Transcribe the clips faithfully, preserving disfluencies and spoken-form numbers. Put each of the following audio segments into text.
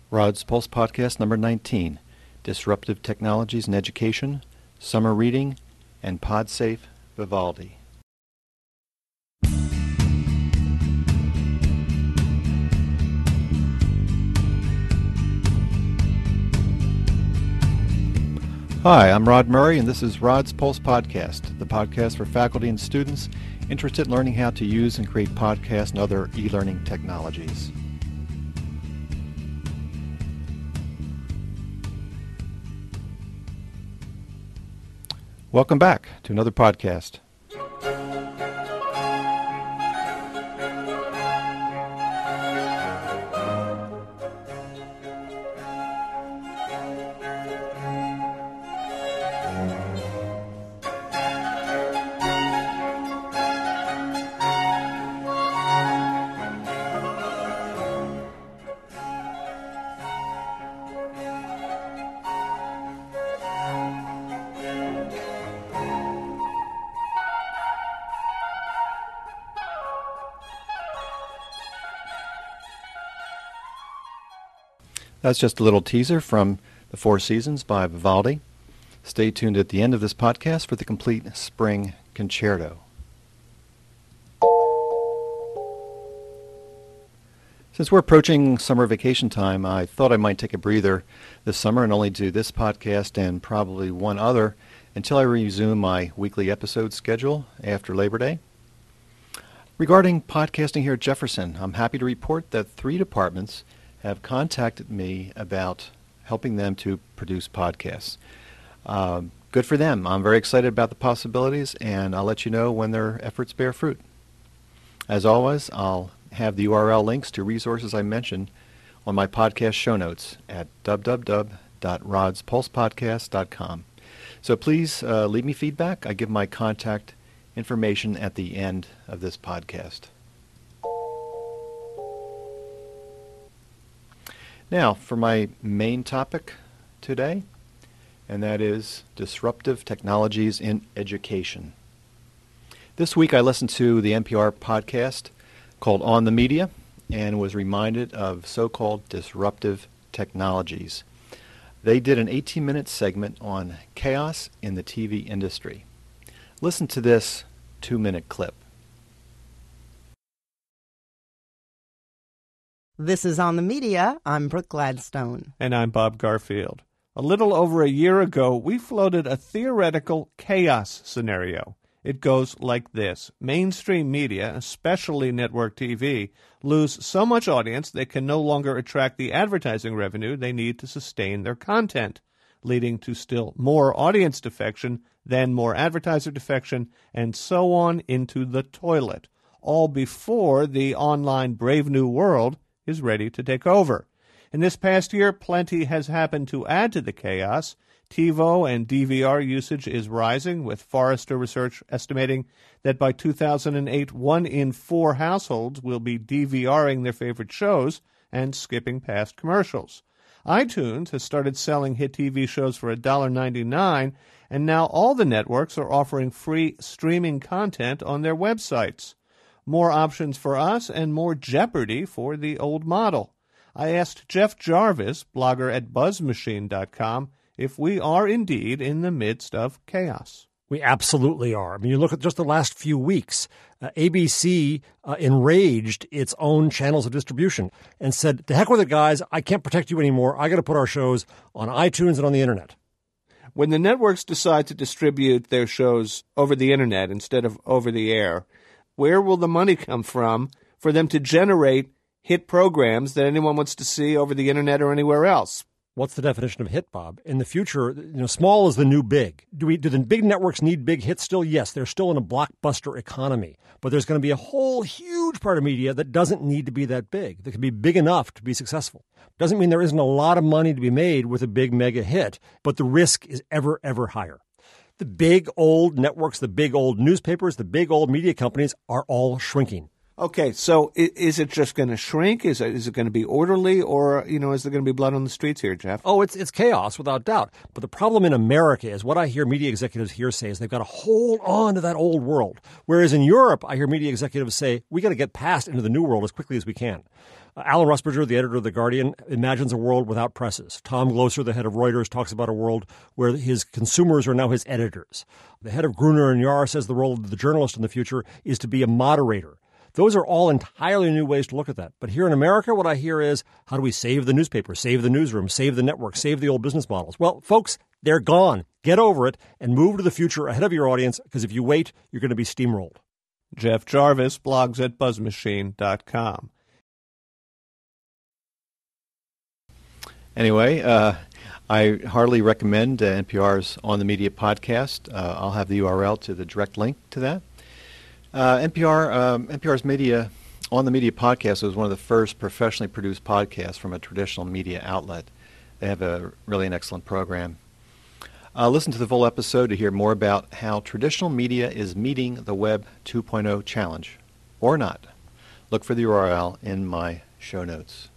Rod's Pulse Podcast number nineteen, Disruptive Technologies in Education, Summer Reading, and PodSafe Vivaldi. Hi, I'm Rod Murray, and this is Rod's Pulse Podcast, the podcast for faculty and students interested in learning how to use and create podcasts and other e-learning technologies. Welcome back to another podcast. That's just a little teaser from The Four Seasons by Vivaldi. Stay tuned at the end of this podcast for the complete spring concerto. Since we're approaching summer vacation time, I thought I might take a breather this summer and only do this podcast and probably one other until I resume my weekly episode schedule after Labor Day. Regarding podcasting here at Jefferson, I'm happy to report that three departments have contacted me about helping them to produce podcasts. Um, good for them. I'm very excited about the possibilities, and I'll let you know when their efforts bear fruit. As always, I'll have the U R L links to resources I mentioned on my podcast show notes at w w w dot rods pulse podcast dot com. So please uh, leave me feedback. I give my contact information at the end of this podcast. Now, for my main topic today, and that is disruptive technologies in education. This week I listened to the N P R podcast called On the Media and was reminded of so-called disruptive technologies. They did an eighteen-minute segment on chaos in the T V industry. Listen to this two-minute clip. This is On the Media. I'm Brooke Gladstone. And I'm Bob Garfield. A little over a year ago, we floated a theoretical chaos scenario. It goes like this. Mainstream media, especially network T V, lose so much audience they can no longer attract the advertising revenue they need to sustain their content, leading to still more audience defection, then more advertiser defection, and so on into the toilet, all before the online Brave New World is ready to take over. In this past year, plenty has happened to add to the chaos. TiVo and D V R usage is rising, with Forrester Research estimating that by two thousand eight, one in four households will be DVRing their favorite shows and skipping past commercials. iTunes has started selling hit T V shows for one dollar and ninety-nine cents, and now all the networks are offering free streaming content on their websites. More options for us and more jeopardy for the old model. I asked Jeff Jarvis, blogger at buzz machine dot com, if we are indeed in the midst of chaos. We absolutely are. I mean, you look at just the last few weeks, uh, A B C uh, enraged its own channels of distribution and said, to heck with it, guys, I can't protect you anymore. I got to put our shows on iTunes and on the internet. When the networks decide to distribute their shows over the internet instead of over the air, where will the money come from for them to generate hit programs that anyone wants to see over the internet or anywhere else? What's the definition of hit, Bob? In the future, you know, small is the new big. Do we? Do the big networks need big hits still? Yes, they're still in a blockbuster economy. But there's going to be a whole huge part of media that doesn't need to be that big, that can be big enough to be successful. Doesn't mean there isn't a lot of money to be made with a big mega hit, but the risk is ever, ever higher. The big old networks, the big old newspapers, the big old media companies are all shrinking. Okay, so i- is it just going to shrink? Is it is it going to be orderly, or you know, is there going to be blood on the streets here, Jeff? Oh, it's it's chaos without doubt. But the problem in America is what I hear media executives here say is they've got to hold on to that old world. Whereas in Europe, I hear media executives say we got to get past into the new world as quickly as we can. Uh, Alan Rusbridger, the editor of The Guardian, imagines a world without presses. Tom Gloser, the head of Reuters, talks about a world where his consumers are now his editors. The head of Gruner and Jahr says the role of the journalist in the future is to be a moderator. Those are all entirely new ways to look at that. But here in America, what I hear is, how do we save the newspaper, save the newsroom, save the network, save the old business models? Well, folks, they're gone. Get over it and move to the future ahead of your audience, because if you wait, you're going to be steamrolled. Jeff Jarvis blogs at buzz machine dot com. Anyway, uh, I heartily recommend uh, N P R's On the Media podcast. Uh, I'll have the U R L to the direct link to that. Uh, N P R, um, N P R's media, On the Media podcast was one of the first professionally produced podcasts from a traditional media outlet. They have a really an excellent program. Uh, listen to the full episode to hear more about how traditional media is meeting the Web two point oh challenge, or not. Look for the U R L in my show notes.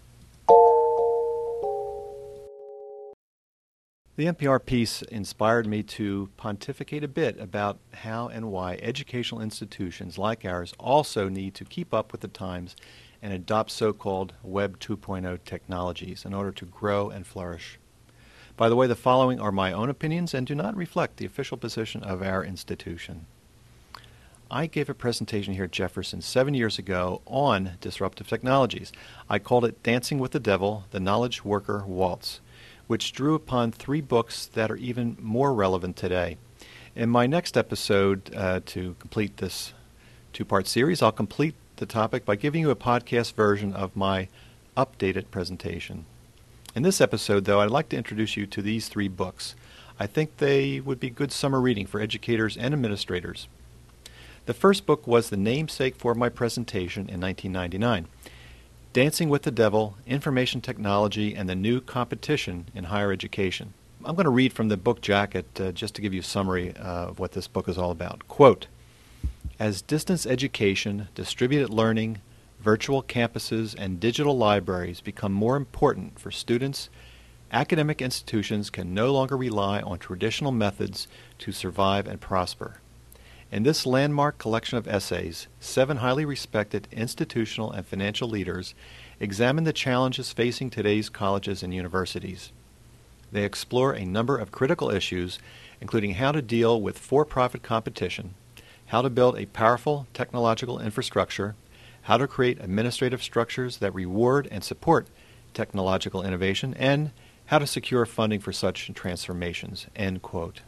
The N P R piece inspired me to pontificate a bit about how and why educational institutions like ours also need to keep up with the times and adopt so-called Web two point oh technologies in order to grow and flourish. By the way, the following are my own opinions and do not reflect the official position of our institution. I gave a presentation here at Jefferson seven years ago on disruptive technologies. I called it Dancing with the Devil, the Knowledge Worker Waltz, which drew upon three books that are even more relevant today. In my next episode, uh, to complete this two-part series, I'll complete the topic by giving you a podcast version of my updated presentation. In this episode, though, I'd like to introduce you to these three books. I think they would be good summer reading for educators and administrators. The first book was the namesake for my presentation in nineteen ninety-nine. Dancing with the Devil, Information Technology, and the New Competition in Higher Education. I'm going to read from the book jacket uh, just to give you a summary uh, of what this book is all about. Quote, as distance education, distributed learning, virtual campuses, and digital libraries become more important for students, academic institutions can no longer rely on traditional methods to survive and prosper. In this landmark collection of essays, seven highly respected institutional and financial leaders examine the challenges facing today's colleges and universities. They explore a number of critical issues, including how to deal with for-profit competition, how to build a powerful technological infrastructure, how to create administrative structures that reward and support technological innovation, and how to secure funding for such transformations. End quote.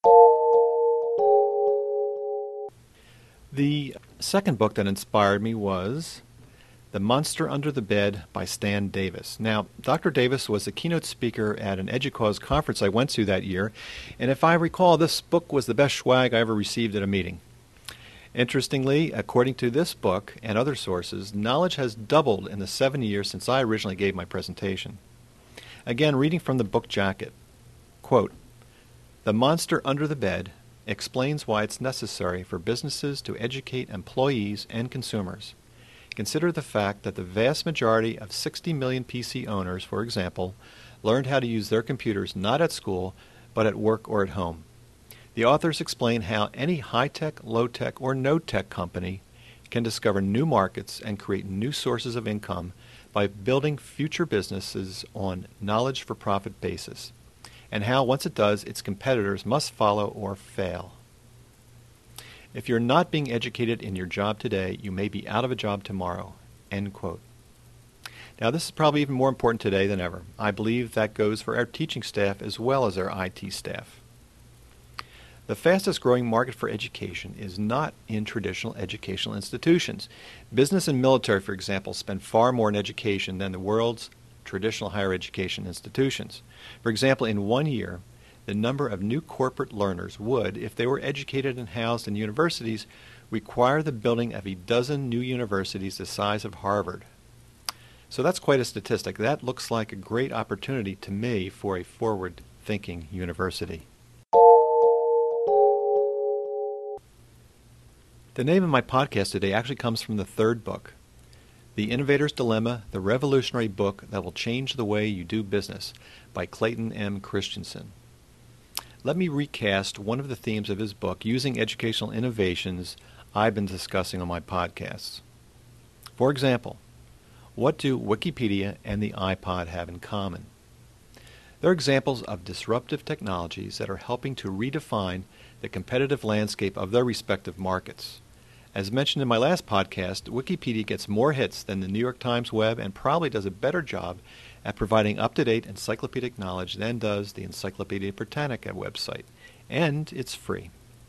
The second book that inspired me was The Monster Under the Bed by Stan Davis. Now, Doctor Davis was a keynote speaker at an EDUCAUSE conference I went to that year, and if I recall, this book was the best swag I ever received at a meeting. Interestingly, according to this book and other sources, knowledge has doubled in the seven years since I originally gave my presentation. Again, reading from the book jacket, quote, The Monster Under the Bed explains why it's necessary for businesses to educate employees and consumers. Consider the fact that the vast majority of sixty million P C owners, for example, learned how to use their computers not at school, but at work or at home. The authors explain how any high-tech, low-tech, or no-tech company can discover new markets and create new sources of income by building future businesses on knowledge-for-profit basis, and how, once it does, its competitors must follow or fail. If you're not being educated in your job today, you may be out of a job tomorrow. End quote. Now, this is probably even more important today than ever. I believe that goes for our teaching staff as well as our I T staff. The fastest growing market for education is not in traditional educational institutions. Business and military, for example, spend far more in education than the world's traditional higher education institutions. For example, in one year, the number of new corporate learners would, if they were educated and housed in universities, require the building of a dozen new universities the size of Harvard. So that's quite a statistic. That looks like a great opportunity to me for a forward-thinking university. The name of my podcast today actually comes from the third book, The Innovator's Dilemma, the revolutionary book that will change the way you do business, by Clayton M. Christensen. Let me recast one of the themes of his book using educational innovations I've been discussing on my podcasts. For example, what do Wikipedia and the iPod have in common? They're examples of disruptive technologies that are helping to redefine the competitive landscape of their respective markets. As mentioned in my last podcast, Wikipedia gets more hits than the New York Times Web and probably does a better job at providing up-to-date encyclopedic knowledge than does the Encyclopedia Britannica website, and it's free.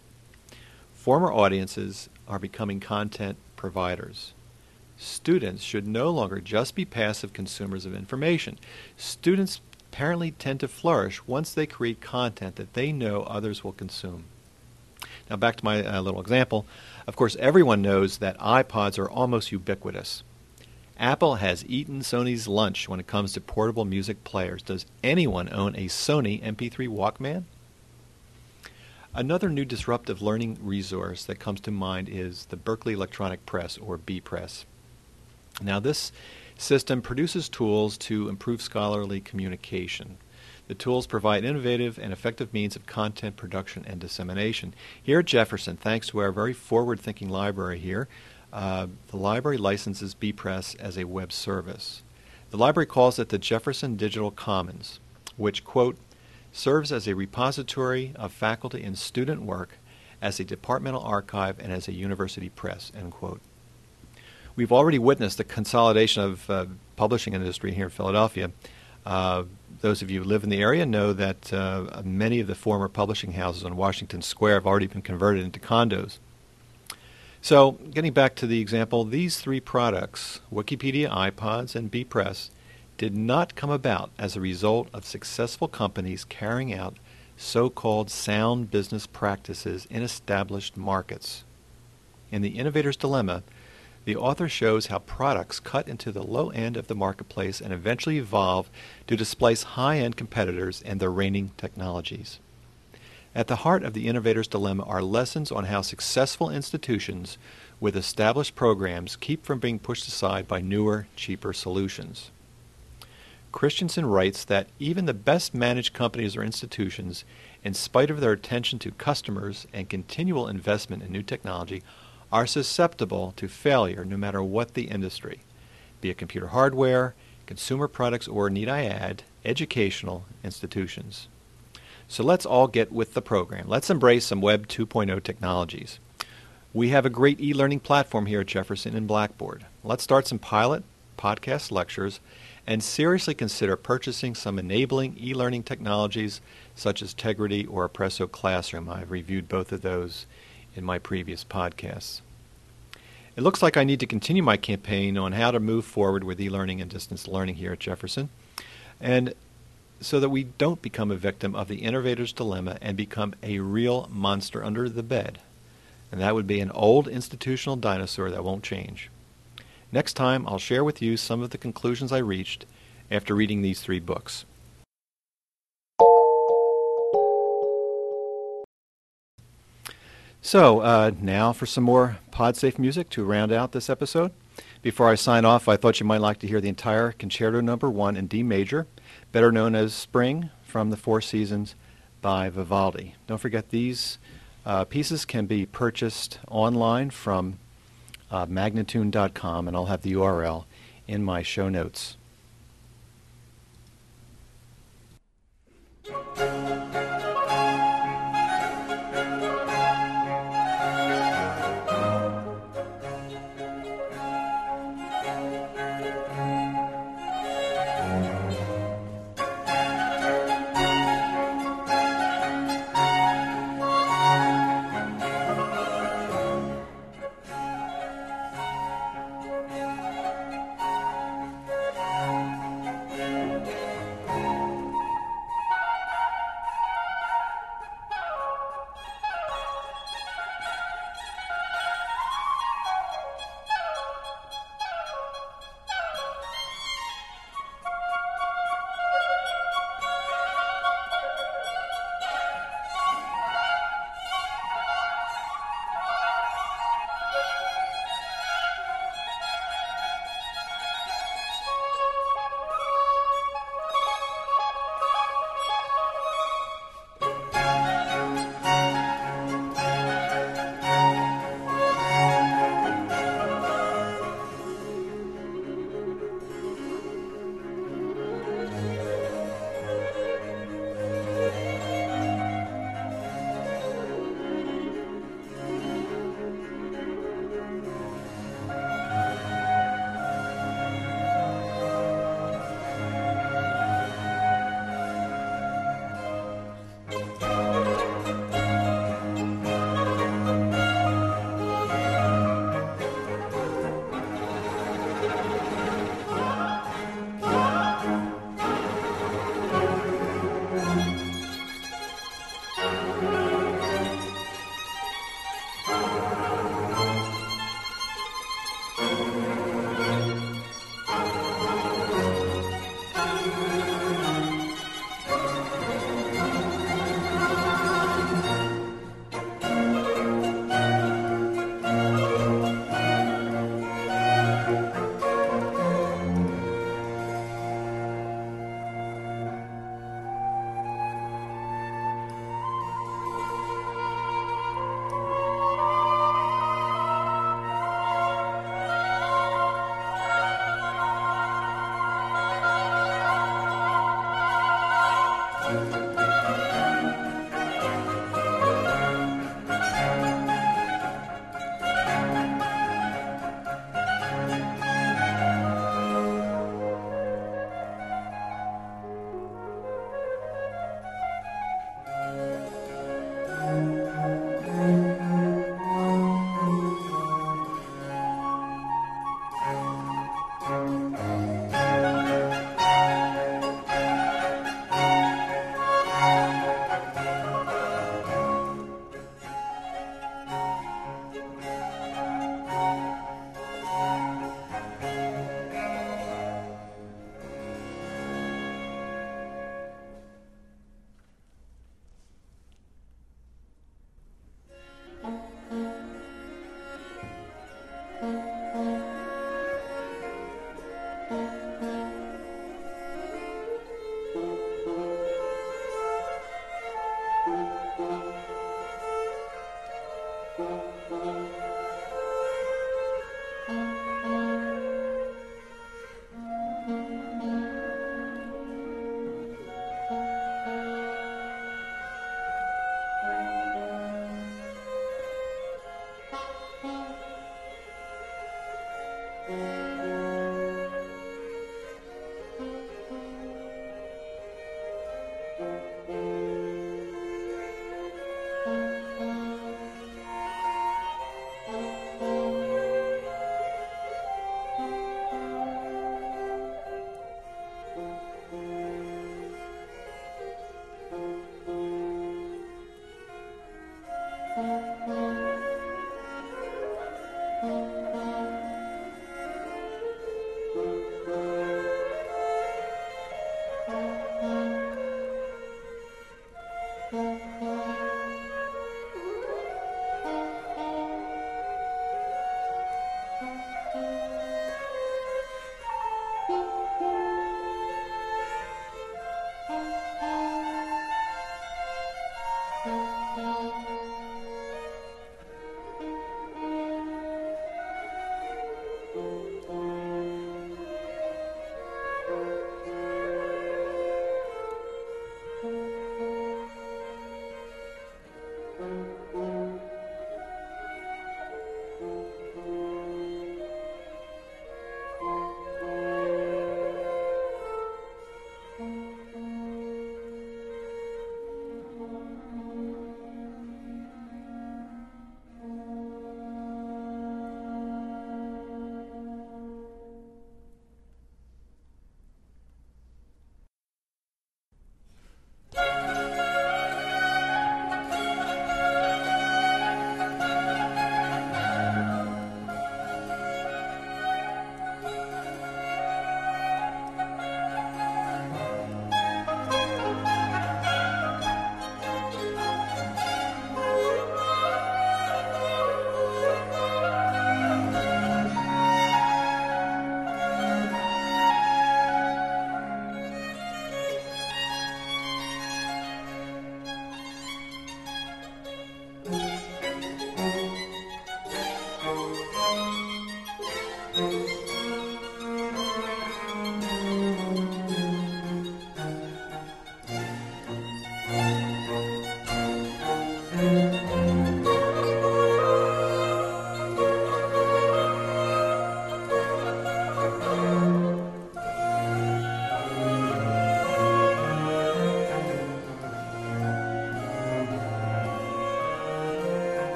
Former audiences are becoming content providers. Students should no longer just be passive consumers of information. Students apparently tend to flourish once they create content that they know others will consume. Now back to my uh, little example. Of course, everyone knows that iPods are almost ubiquitous. Apple has eaten Sony's lunch when it comes to portable music players. Does anyone own a Sony M P three Walkman? Another new disruptive learning resource that comes to mind is the Berkeley Electronic Press, or B Press. Now this system produces tools to improve scholarly communication. The tools provide innovative and effective means of content production and dissemination. Here at Jefferson, thanks to our very forward-thinking library here, uh, the library licenses B Press as a web service. The library calls it the Jefferson Digital Commons, which, quote, serves as a repository of faculty and student work, as a departmental archive, and as a university press, end quote. We've already witnessed the consolidation of uh, publishing industry here in Philadelphia. Uh, those of you who live in the area know that uh, many of the former publishing houses on Washington Square have already been converted into condos. So, getting back to the example, these three products, Wikipedia, iPods, and B Press, did not come about as a result of successful companies carrying out so-called sound business practices in established markets. In The Innovator's Dilemma, the author shows how products cut into the low end of the marketplace and eventually evolve to displace high-end competitors and their reigning technologies. At the heart of The Innovator's Dilemma are lessons on how successful institutions with established programs keep from being pushed aside by newer, cheaper solutions. Christensen writes that even the best managed companies or institutions, in spite of their attention to customers and continual investment in new technology, are susceptible to failure no matter what the industry, be it computer hardware, consumer products, or, need I add, educational institutions. So let's all get with the program. Let's embrace some Web two point oh technologies. We have a great e-learning platform here at Jefferson in Blackboard. Let's start some pilot podcast lectures and seriously consider purchasing some enabling e-learning technologies such as Tegrity or Apresso Classroom. I've reviewed both of those in my previous podcasts. It looks like I need to continue my campaign on how to move forward with e-learning and distance learning here at Jefferson, and so that we don't become a victim of the innovator's dilemma and become a real monster under the bed. And that would be an old institutional dinosaur that won't change. Next time, I'll share with you some of the conclusions I reached after reading these three books. So, uh, now for some more PodSafe music to round out this episode. Before I sign off, I thought you might like to hear the entire Concerto Number One in D major, better known as Spring from the Four Seasons by Vivaldi. Don't forget, these uh, pieces can be purchased online from uh, magnatune dot com, and I'll have the U R L in my show notes.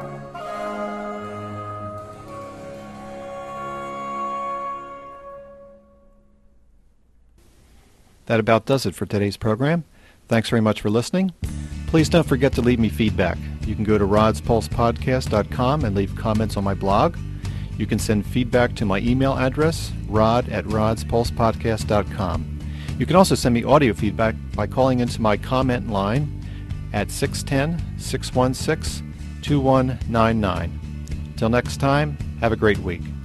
That about does it for today's program. Thanks very much for listening. Please don't forget to leave me feedback. You can go to rods pulse podcast dot com and leave comments on my blog. You can send feedback to my email address, rod at rods pulse podcast dot com. You can also send me audio feedback by calling into my comment line at six one zero, six one six, two one nine nine. Till next time, have a great week.